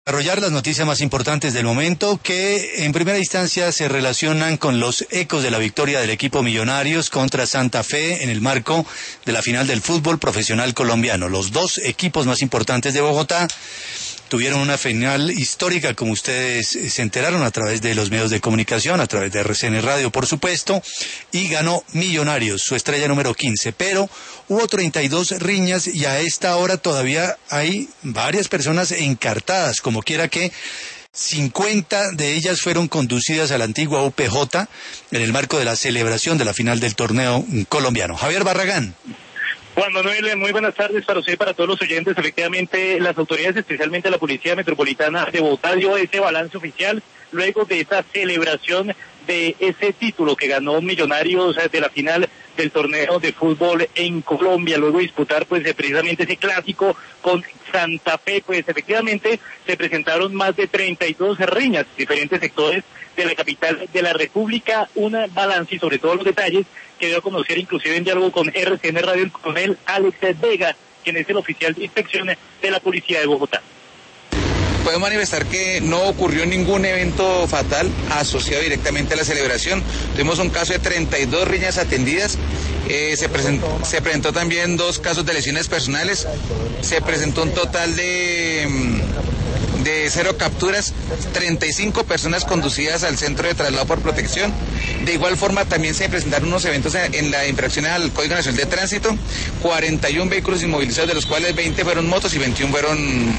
Desarrollar las noticias más importantes del momento que en primera instancia se relacionan con los ecos de la victoria del equipo Millonarios contra Santa Fe en el marco de la final del fútbol profesional colombiano. Los dos equipos más importantes de Bogotá tuvieron una final histórica, como ustedes se enteraron a través de los medios de comunicación, a través de RCN Radio, por supuesto, y ganó Millonarios, su estrella número 15, pero hubo 32 riñas y a esta hora todavía hay varias personas encartadas, como quiera que 50 de ellas fueron conducidas a la antigua UPJ en el marco de la celebración de la final del torneo colombiano. Javier Barragán. Juan Manuel, muy buenas tardes para usted y para todos los oyentes. Efectivamente, las autoridades, especialmente la Policía Metropolitana de Bogotá, dio ese balance oficial luego de esa celebración de ese título que ganó Millonarios de la final del torneo de fútbol en Colombia, luego de disputar pues precisamente ese clásico con Santa Fe. Pues efectivamente se presentaron más de 32 riñas, diferentes sectores de la capital de la República, un balance y sobre todo los detalles que dio a conocer inclusive en diálogo con RCN Radio el coronel Alex Vega, quien es el oficial de inspección de la Policía de Bogotá. Puedo manifestar que no ocurrió ningún evento fatal asociado directamente a la celebración. Tuvimos un caso de 32 riñas atendidas. Se presentó también 2 casos de lesiones personales. Se presentó un total de 0 capturas, 35 personas conducidas al centro de traslado por protección. De igual forma también se presentaron unos eventos en la infracción al Código Nacional de Tránsito, 41 vehículos inmovilizados, de los cuales 20 fueron motos y 21 fueron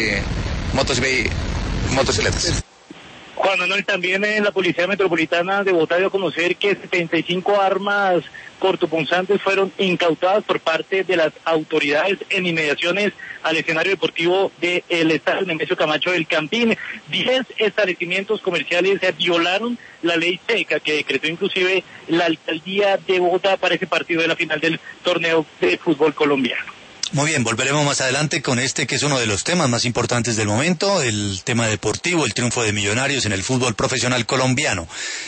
motocicletas. Juan Manuel, también en la Policía Metropolitana de Bogotá dio a conocer que 75 armas cortopunzantes fueron incautadas por parte de las autoridades en inmediaciones al escenario deportivo del estadio Nemesio Camacho del Campín. 10 establecimientos comerciales violaron la ley seca que decretó inclusive la alcaldía de Bogotá para ese partido de la final del torneo de fútbol colombiano. Muy bien, volveremos más adelante con este que es uno de los temas más importantes del momento, el tema deportivo, el triunfo de Millonarios en el fútbol profesional colombiano.